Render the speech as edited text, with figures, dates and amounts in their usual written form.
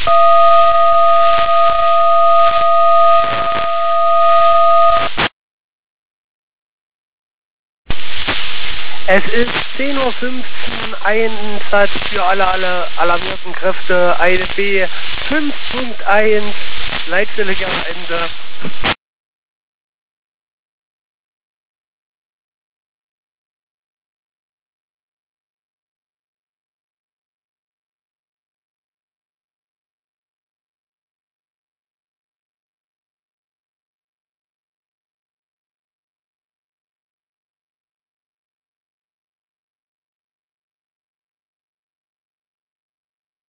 Es ist 10:15 Uhr, Einsatz für alle alarmierten Kräfte, 1B 5.1, Leitstelle gern Ende.